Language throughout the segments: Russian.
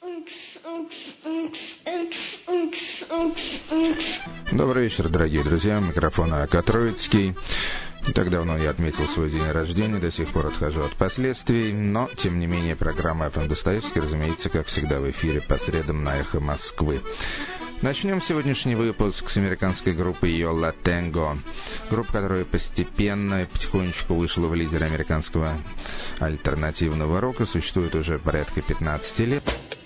Добрый вечер, дорогие друзья. Микрофон А.К. Троицкий. Не так давно я отметил свой день рождения, до сих пор отхожу от последствий, но, тем не менее, программа «ФМ Достоевский», разумеется, как всегда в эфире по средам на «Эхо Москвы». Начнем сегодняшний выпуск с американской группы Yo La Tengo. Группа, которая постепенно и потихонечку вышла в лидеры американского альтернативного рока, существует уже порядка 15 лет.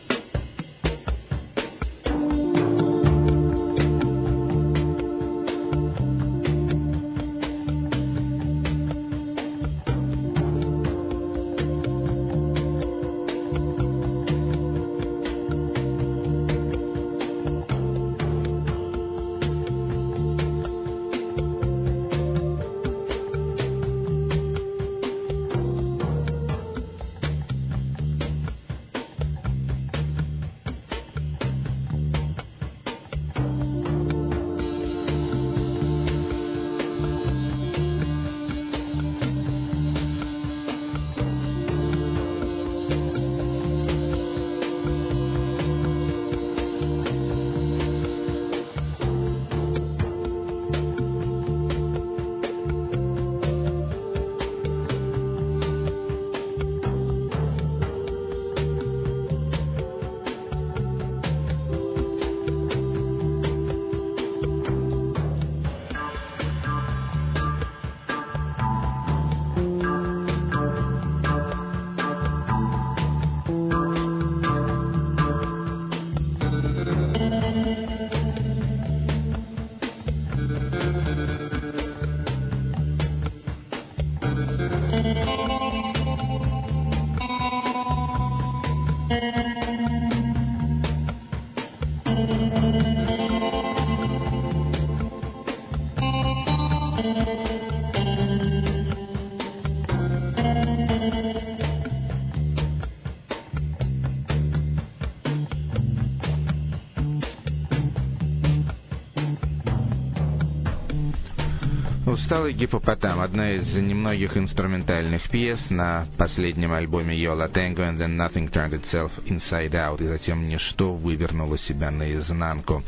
«Усталый гиппопотам» — одна из немногих инструментальных пьес на последнем альбоме Yo La Tengo, and then Nothing Turned Itself Inside Out, и затем ничто вывернуло себя наизнанку.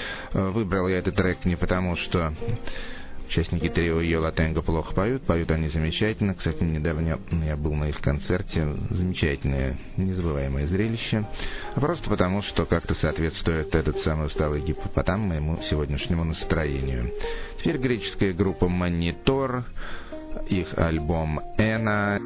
Выбрал я этот трек не потому, что участники трио Yo La Tengo плохо поют, поют они замечательно. Кстати, недавно я был на их концерте, замечательное, незабываемое зрелище. А просто потому, что как-то соответствует этот самый усталый гиппопотам моему сегодняшнему настроению. Теперь греческая группа Monitor, их альбом «Эна».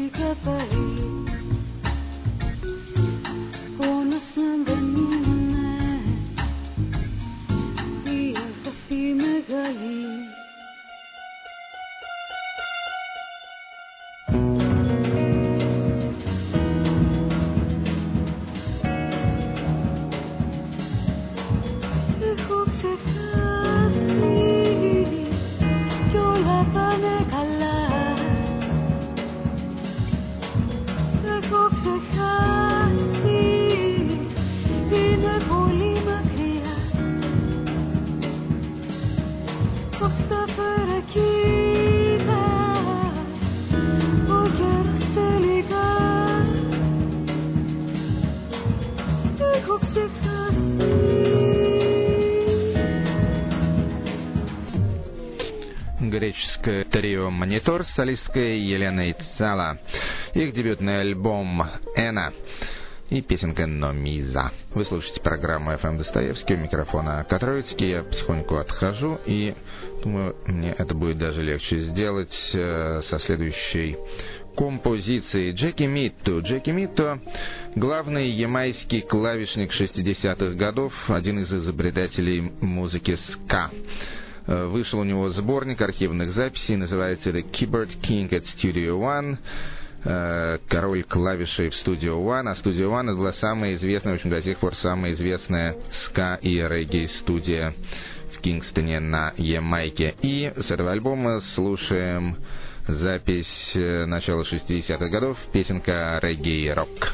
Греческое трио «Монитор» с солисткой Еленой Цала. Их дебютный альбом «Эна» и песенка «Номиза». Вы слушаете программу «FM Достоевский», у микрофона Котроицкий. Я потихоньку отхожу, и думаю, мне это будет даже легче сделать со следующей композиции. Джеки Митто. Джеки Митто — главный ямайский клавишник 60-х годов, один из изобретателей музыки ска. Вышел у него сборник архивных записей, называется The Keyboard King at Studio One. Король клавишей в Studio One. А Studio One — это была самая известная, в общем, до сих пор самая известная ска и регги-студия в Кингстоне на Ямайке. И с этого альбома слушаем запись начала 60-х годов, песенка «Регги Рок».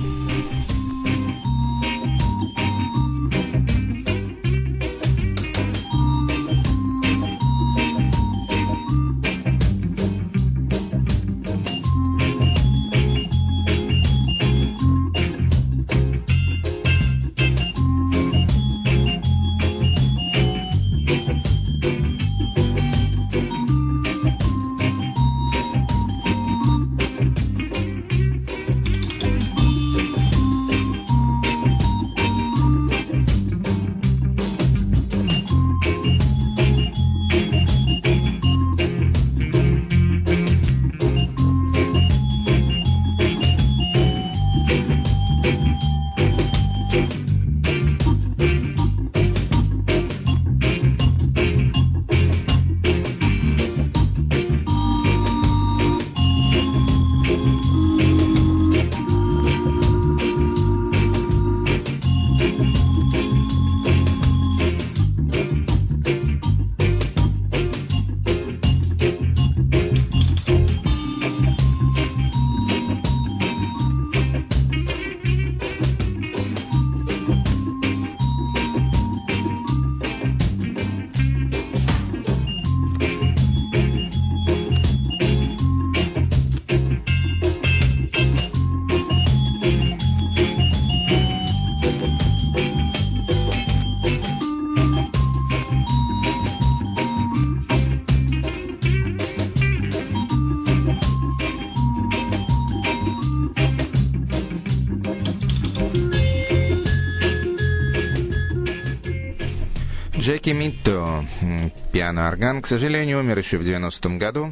Джеки Митто, пиано-орган, к сожалению, умер еще в 90-м году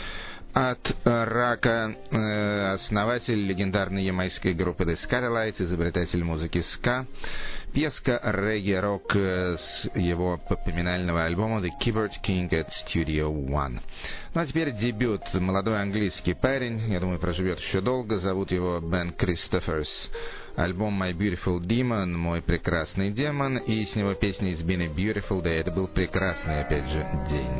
от рака. Основатель легендарной ямайской группы The Skatalites, изобретатель музыки ска. Песка регги-рок с его поминального альбома The Keyboard King at Studio One. Ну а теперь дебют. Молодой английский парень, я думаю, проживет еще долго. Зовут его Бен Кристоферс. Альбом My Beautiful Demon, мой прекрасный демон, и с него песня It's Been a Beautiful Day. Это был прекрасный, опять же, день.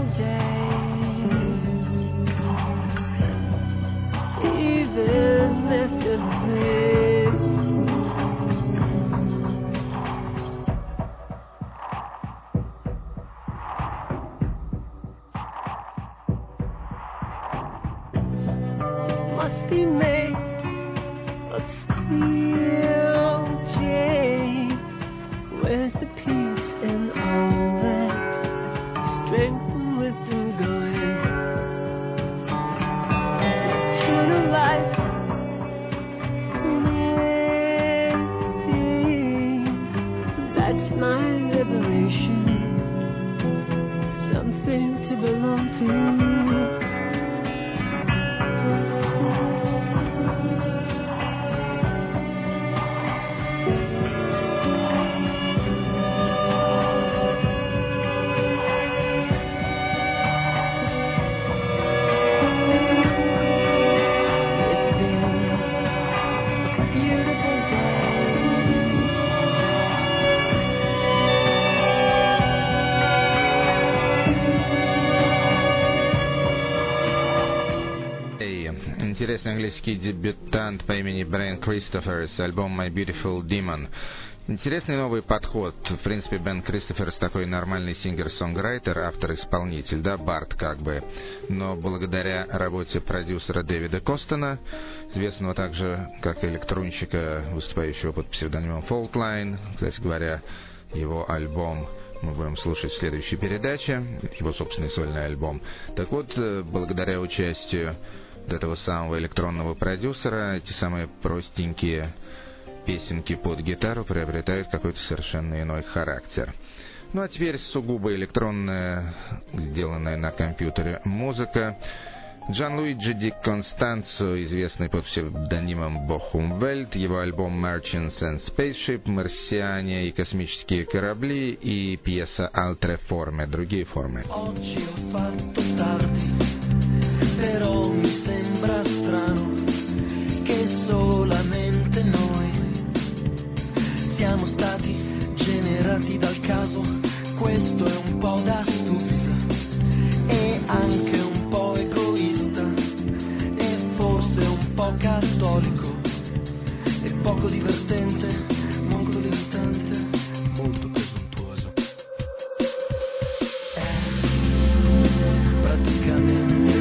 Интересный английский дебютант по имени Бен Кристоферс, альбом My Beautiful Demon. Интересный новый подход. В принципе, Бен Кристоферс такой нормальный сингер-сонграйтер, автор-исполнитель, да, бард как бы. Но благодаря работе продюсера Дэвида Костона, известного также как электронщика, выступающего под псевдонимом Faultline, кстати говоря, его альбом мы будем слушать в следующей передаче, его собственный сольный альбом. Так вот, благодаря участию этого самого электронного продюсера, эти самые простенькие песенки под гитару приобретают какой-то совершенно иной характер. Ну а теперь сугубо электронная, сделанная на компьютере музыка. Джанлуиджи Ди Констанцо, известный под псевдонимом Бохумвельт, его альбом Merchants and Spaceship, «Марсиане и космические корабли» и пьеса «Altre forme», другие формы. Però mi sembra strano che solamente noi siamo stati generati dal caso. Questo è un po' d'astuzia e anche un po' egoista e forse un po' cattolico e poco divertente, molto limitante, molto presuntuoso. Praticamente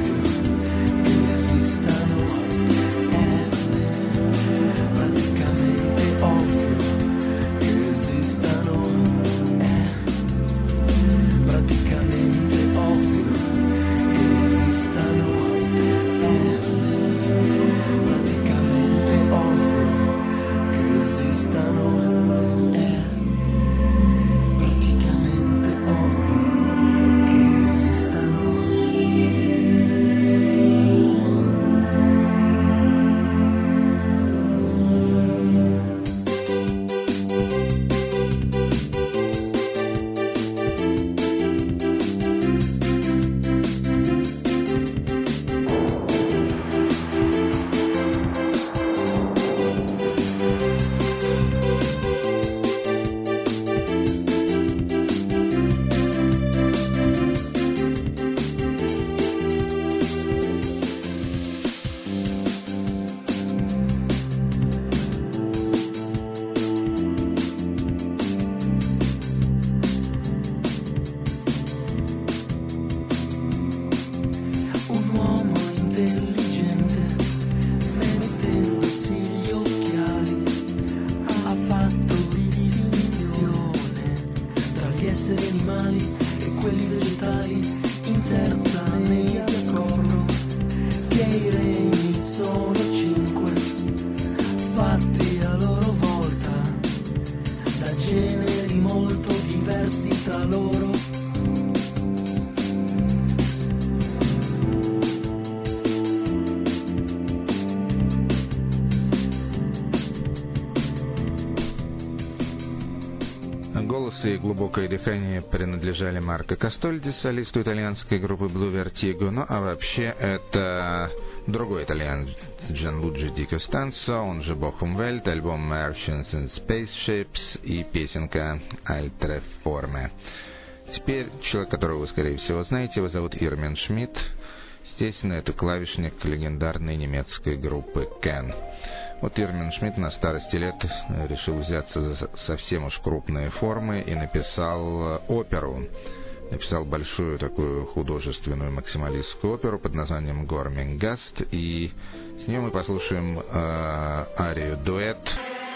И глубокое дыхание принадлежали Марко Кастольди, солисту итальянской группы Blue Vertigo. Ну а вообще это другой итальянец, Джанлуиджи Ди Костанцо, он же Бохумвельт, альбом Merchants and Spaceships и песенка Altre forme. Теперь человек, которого вы, скорее всего, знаете, его зовут Ирмин Шмидт. Естественно, это клавишник легендарной немецкой группы Can. Вот Ирмин Шмидт на старости лет решил взяться за совсем уж крупные формы и написал оперу. Написал большую такую художественную максималистскую оперу под названием «Гормингаст», и с нее мы послушаем арию «Дуэт».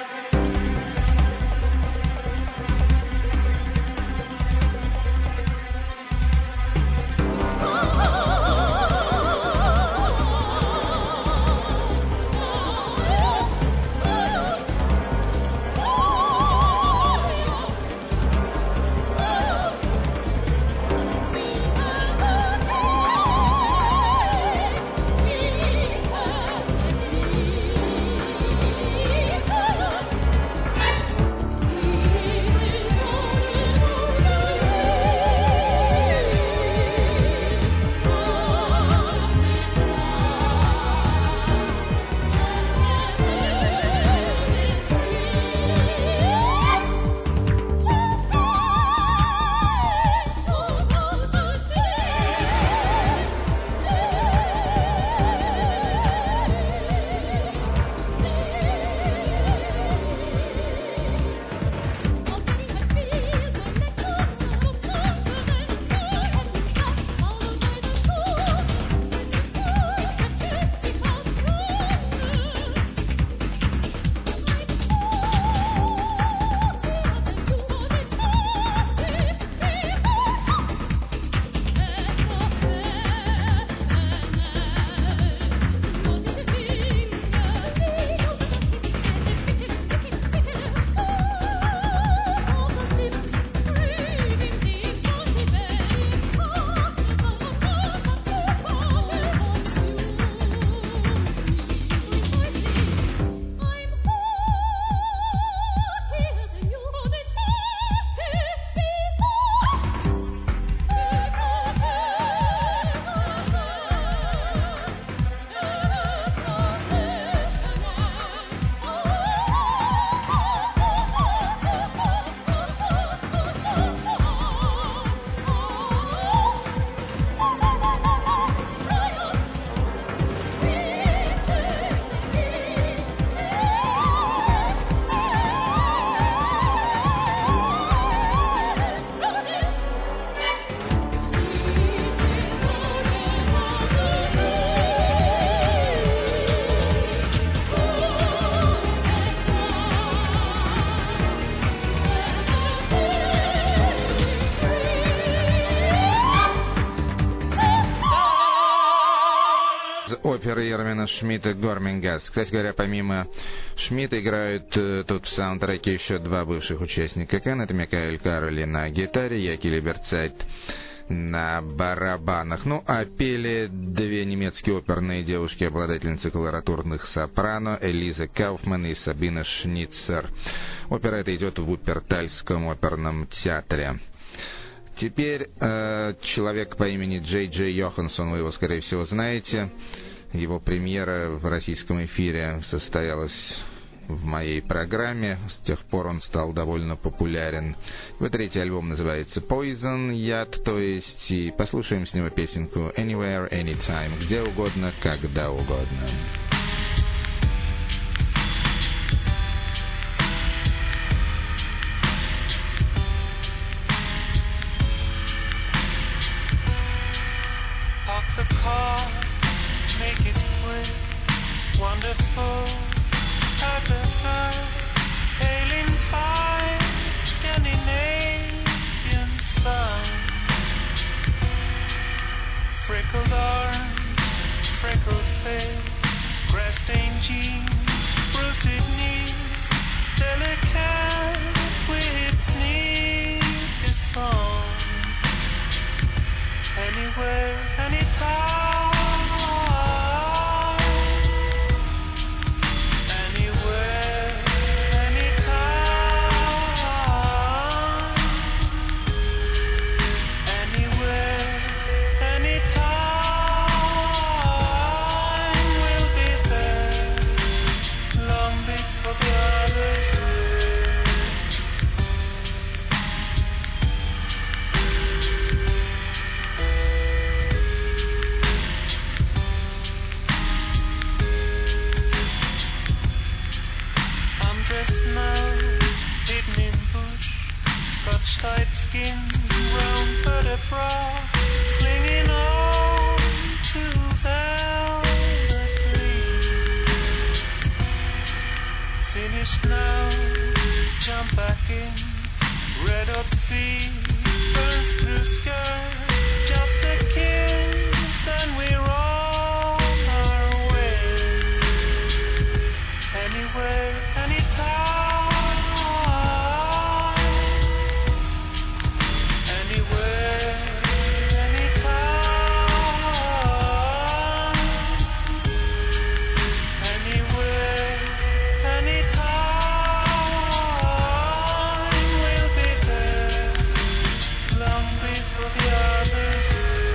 Оперы Ирмина Шмидта «Гормингаст». Кстати говоря, помимо Шмидта играют тут в саундтреке еще два бывших участника Can. Это Микаэль Кароли на гитаре, Яки Либерцайт на барабанах. Ну, а пели две немецкие оперные девушки, обладательницы колоратурных сопрано, Элиза Кауфман и Сабина Шницер. Опера эта идет в Вуппертальском оперном театре. Теперь человек по имени Джей Джей Йоханссон, вы его, скорее всего, знаете. Его премьера в российском эфире состоялась в моей программе. С тех пор он стал довольно популярен. Его третий альбом называется Poison, яд, то есть. И послушаем с него песенку Anywhere, Anytime, где угодно, когда угодно. Make it quick, wonderful, hailing fine, Scandinavian sun. Freckled arms, freckled face, grass-stained jeans, bruised knees, delicate with sneaky song. Anywhere, anytime. sea burns through skirt. Just a kiss and we're on our way. Anywhere, anytime. Anywhere, anytime. Anywhere, anytime. We'll be there long before the others.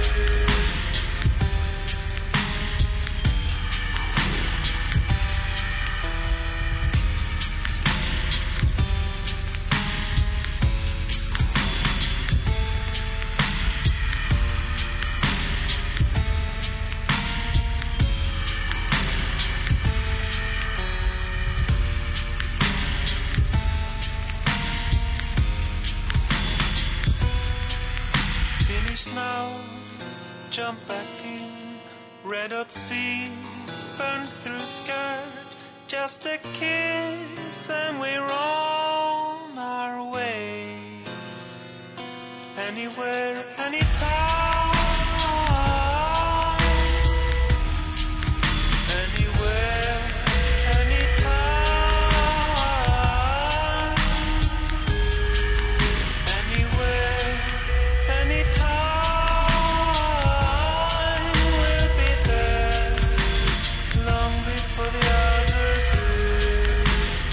Finish now, jump back in. Red hot sea, burn through skirt. Just a kiss and we're on our way. Anywhere, anytime. Anywhere, anytime. Anywhere, anytime. We'll be there long before the others leave.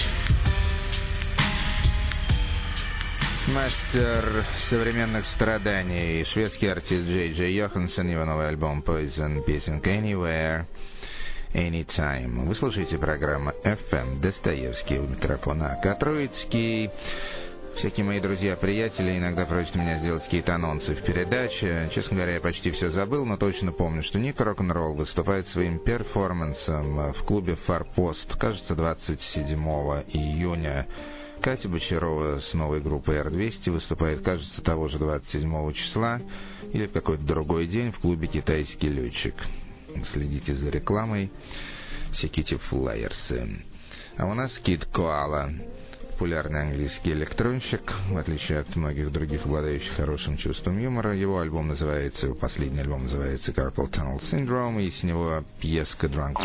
Мастер современных страданий, шведский артист Джей Джей Йоханссон, его новый альбом Poison, песенка Anywhere, Anytime. Вы слушаете программу FM Достоевский, у микрофона АК Троицкий. Всякие мои друзья-приятели иногда просят меня сделать какие-то анонсы в передаче. Честно говоря, я почти все забыл, но точно помню, что Ник Рок-н-Ролл выступает своим перформансом в клубе «Форпост», кажется, 27 июня. Катя Бочарова с новой группой R200 выступает, кажется, того же 27 числа или в какой-то другой день в клубе «Китайский летчик». Следите за рекламой, секите флайерсы. А у нас Кид Коала, популярный английский электронщик, в отличие от многих других, обладающих хорошим чувством юмора. Его последний альбом называется Carpal Tunnel Syndrome, и с него пьеска Drunk.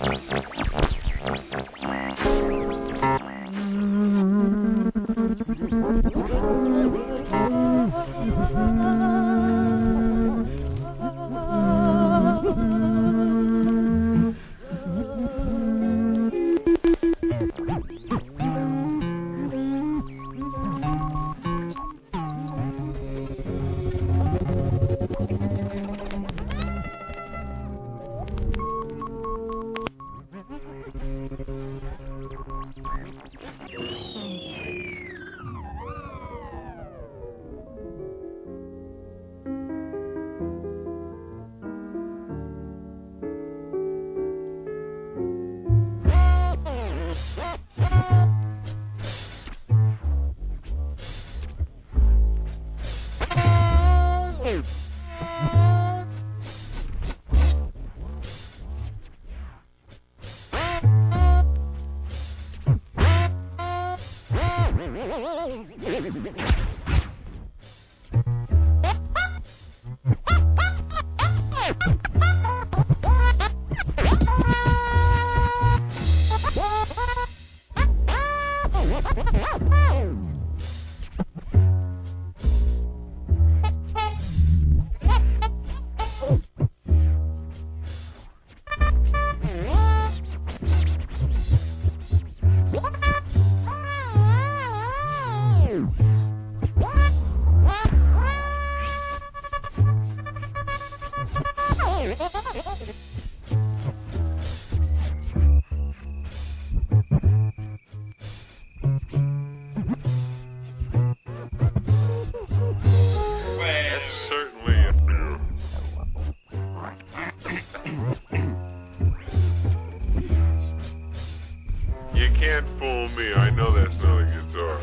can't fool me. I know that's not a guitar.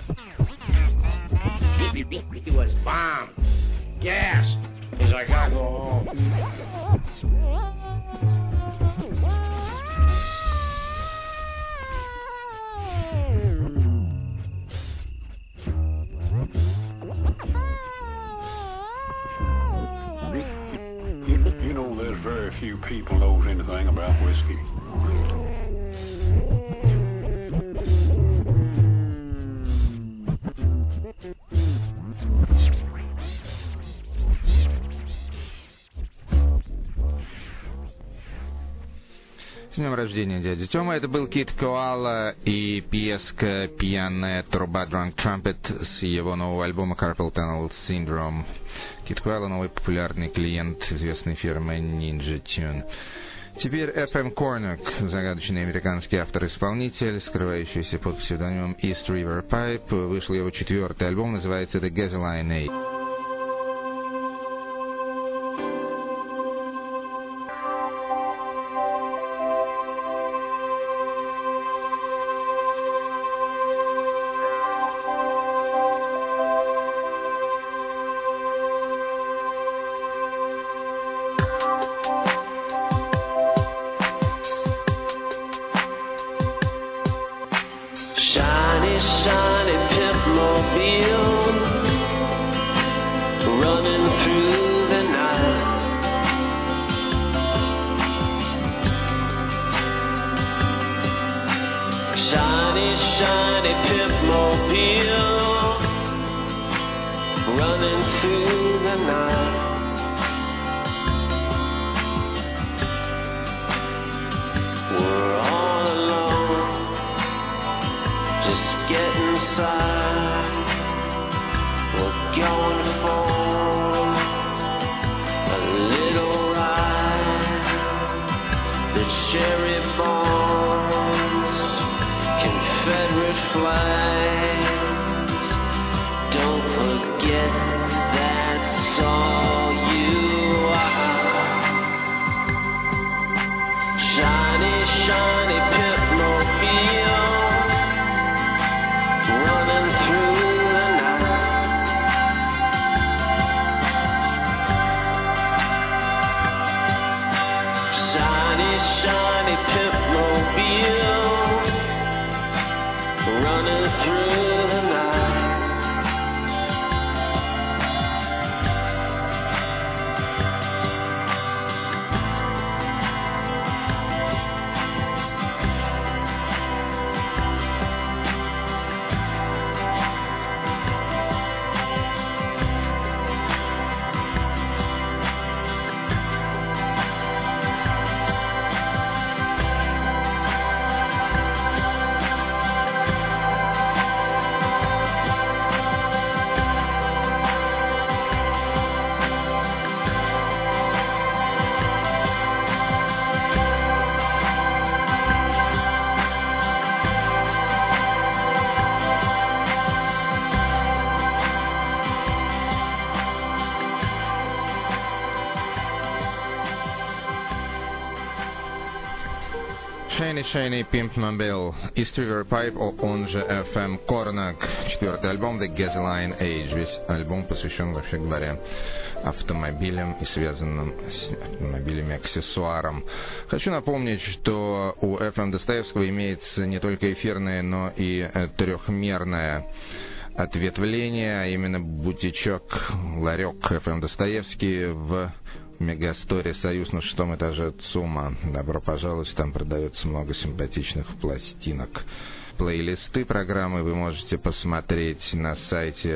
He was bombed, gassed, as I gotta go home. There's very few people knows anything about whiskey. С днем рождения, дядя Тёма. Это был Кид Коала и пьеска «Пьяная труба» Drunk Trumpet с его нового альбома Carpal Tunnel Syndrome. Кид Коала — новый популярный клиент известной фирмы Ninja Tune. Теперь FM Cornuck, загадочный американский автор-исполнитель, скрывающийся под псевдонимом East River Pipe. Вышел его 4-й альбом, называется The Gasoline Age. Shiny, shiny Pimp-mobile running through the night. Shiny, shiny Pimp-mobile running through the night. We're all alone. Just get inside. We're going for a little ride. The cherry bombs, Confederate flags. Don't forget that's all you are. Shiny, shiny Pimp-mobile running through the night. Shiny, shiny Pimp-mobile running through the night. Shiny Shiny Pimp-mobile, East River Pipe, он же FM Cornuck, 4-й альбом The Gasoline Age. Весь альбом посвящен, вообще говоря, автомобилям и связанным с автомобилями аксессуарам. Хочу напомнить, что у FM Достоевского имеется не только эфирное, но и трехмерное ответвление, а именно бутичок, ларек FM Достоевский в Мегасторе «Союз» на 6-м этаже ЦУМа. Добро пожаловать, там продается много симпатичных пластинок. Плейлисты программы вы можете посмотреть на сайте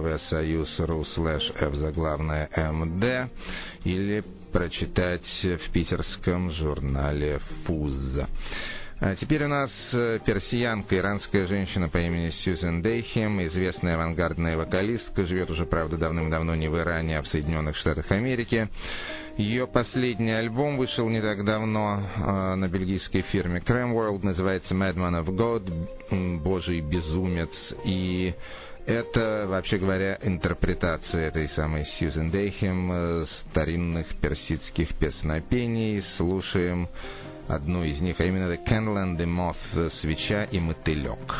www.soyuz.ru/f_md или прочитать в питерском журнале «Фуз». А теперь у нас персиянка, иранская женщина по имени Сьюзен Дейхем, известная авангардная вокалистка, живет уже, правда, давным-давно не в Иране, а в Соединенных Штатах Америки. Ее последний альбом вышел не так давно на бельгийской фирме Cramworld, называется Madman of God, Божий безумец, и это, вообще говоря, интерпретация этой самой Сьюзен Дейхем старинных персидских песнопений. Слушаем одну из них, а именно The Candle and the Moth, свеча и мотылек.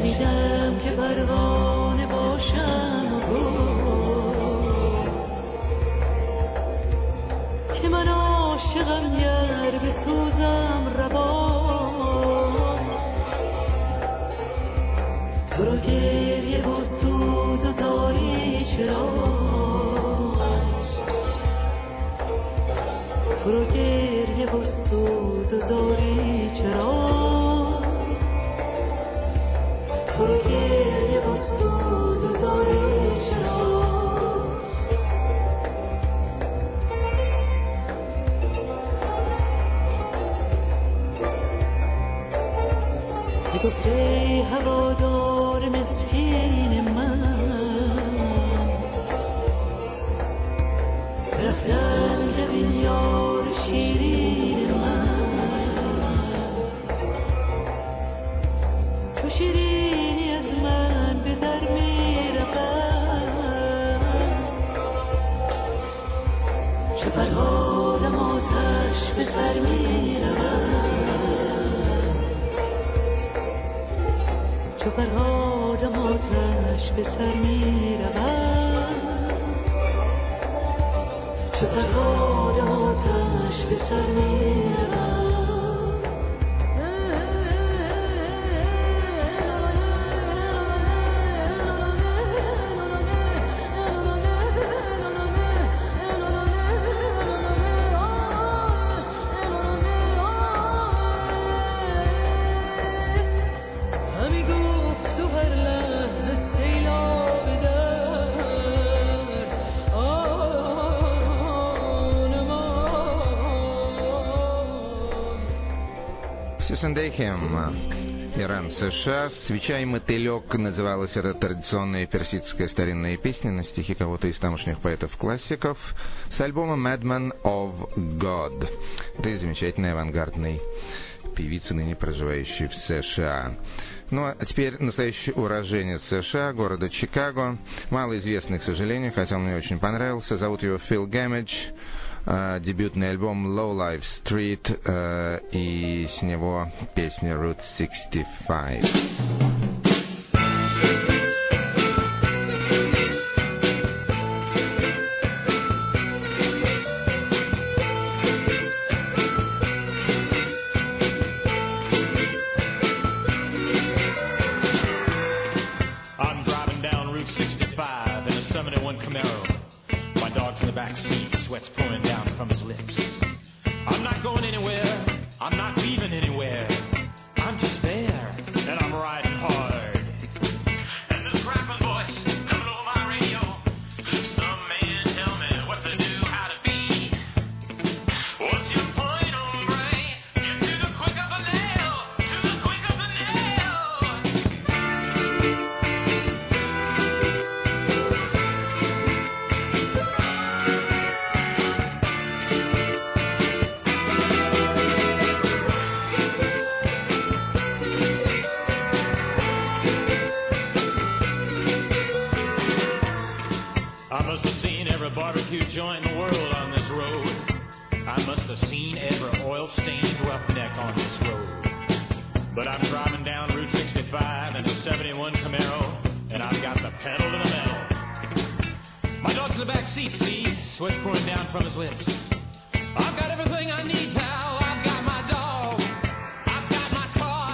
شنیدم که پروانه باشم و گفت که من عاشقم گر بسوزم رواست تو رو گریه و سوز و زاری چراست تو رو گریه و سوز و زاری چراست تو رو گریه و سوز و زاری چراست که گفته هوادار مسکین من رفتن ببین یار شیرین من تو شیرینی از من به در می رفت چه فرهادم آتش به سر می چو فرهادم آتش به سر می رود چو فرهادم آتش به سر می رود Сьюзен Дейхем, Иран, США. «Свеча и мотылек» называлась эта традиционная персидская старинная песня на стихи кого-то из тамошних поэтов-классиков с альбома Madman of God. Это замечательной авангардной певицы, ныне проживающей в США. Ну, а теперь настоящий уроженец США, города Чикаго. Малоизвестный, к сожалению, хотя он мне очень понравился. Зовут его Phil Gamage. Дебютный альбом Low Life Street и с него песня Route 65. I'm driving down Route 65 in a 71 Camaro. My dog's in the back seat, sweat's pouring down from his lips. I'm not going anywhere, I'm not leaving anywhere. I'm just there, and I'm riding hard. And this grappling voice coming over my radio. Some man tell me what to do, how to be. What's your point, hombre? Get to the quick of a nail, to the quick of a nail. I must have seen every barbecue joint in the world on this road. I must have seen every oil-stained roughneck on this road. But I'm driving down Route 65 in a 71 Camaro, and I've got the pedal to the metal. My dog's in the back seat, see? Sweat's pouring down from his lips. I've got everything I need, pal. I've got my dog. I've got my car.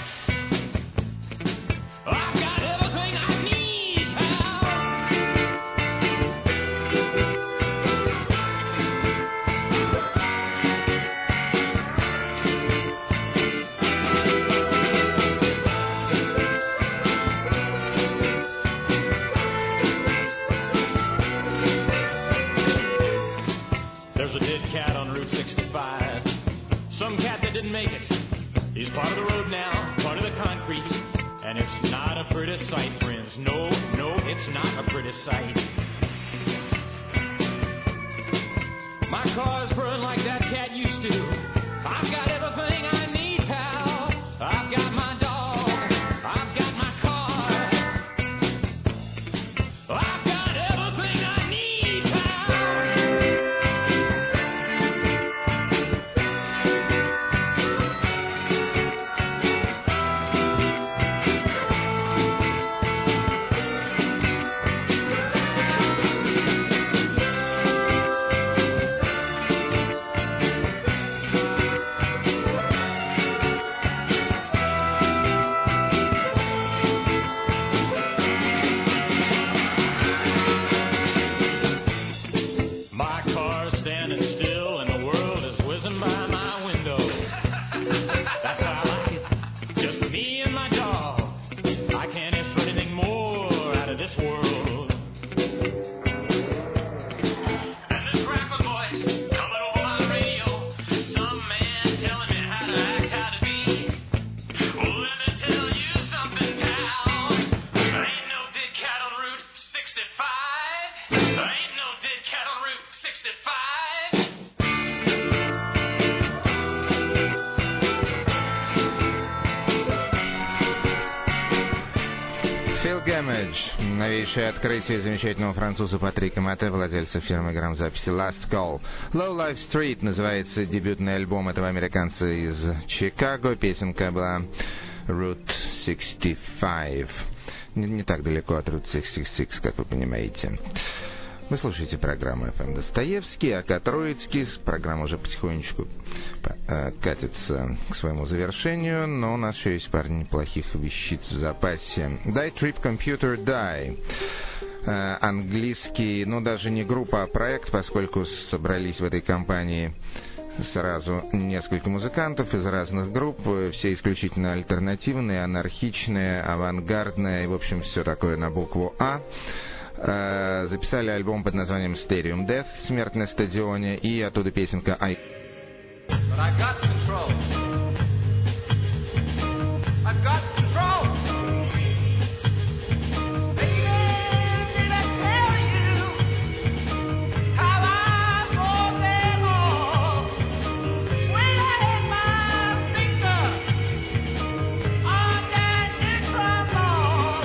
I've got everything I need, pal. There's a dead cat on Route 65. Some cat that didn't make it. He's part of the road now, part of the concrete. And it's not a pretty sight, friends. No, it's not a pretty sight. My car's purring like that cat used to. I've got everything I need, pal. I've got my dog. I've got my car. I've got everything I need, pal. Gamage. Новейшее открытие замечательного француза Патрика Мате, владельца фирмы грамзаписи Last Call. Low Life Street называется дебютный альбом этого американца из Чикаго. Песенка была Route 65. Не так далеко от Route 66, как вы понимаете. Вы слушаете программу FM Достоевский, а Троицкий. Программа уже потихонечку катится к своему завершению, но у нас еще есть пару неплохих вещиц в запасе. Die Trip Computer Die. Английский, даже не группа, а проект, поскольку собрались в этой компании сразу несколько музыкантов из разных групп, все исключительно альтернативные, анархичные, авангардные, и, в общем, все такое на букву «А». Записали альбом под названием Stadium Death, «Смерть на стадионе», и оттуда песенка «I Got Control». I've got control. Did I tell you how I broke them all? When I had my finger on that neutral ball,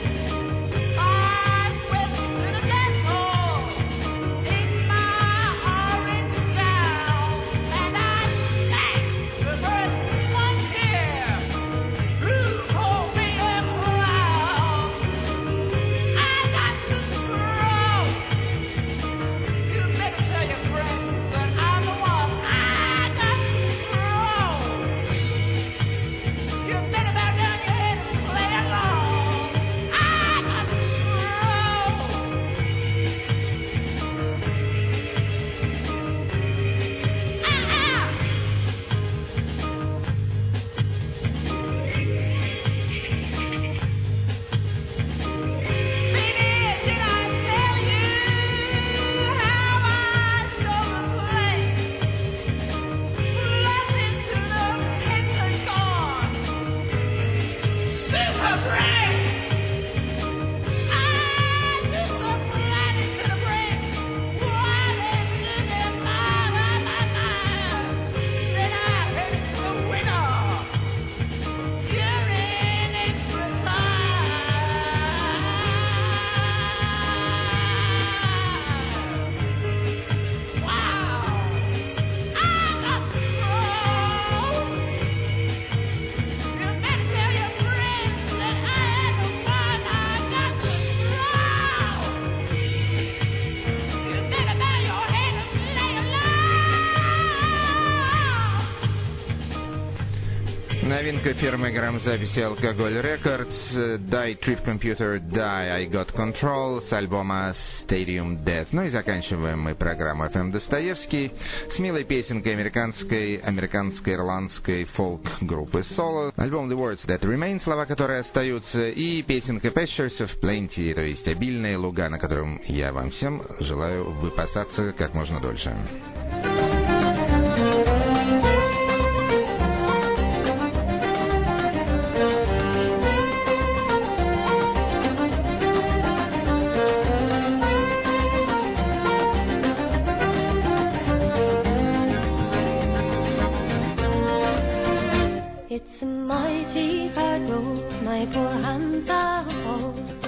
I swept to the dance hall in my orange gown, and I sang the first one here. Who called me a clown? I got control. You better tell your friends that I'm the one. I got control. You better bow down your head and play along. I got control. Baby, did I tell you how I stole a plane? Flew into the Pentagon. Super brain! I took a planet to the brain. What is in my mind? Then I heard the winner. Cheering its return. Wow! I got control. You better tell your friends that I am the one. I got control. You better bow your head and play along. Новинка фирмы грамзаписи Alcohol Records, Die Trip Computer Die, I Got Control, с альбома Stadium Death. Ну и заканчиваем мы программу FM Достоевский с милой песенкой американско-ирландской фолк-группы Solo. Альбом The Words That Remain, слова которые остаются, и песенка Pastures of Plenty, то есть обильные луга, на котором я вам всем желаю выпасаться как можно дольше. It's a mighty hard road, my poor hands are hold.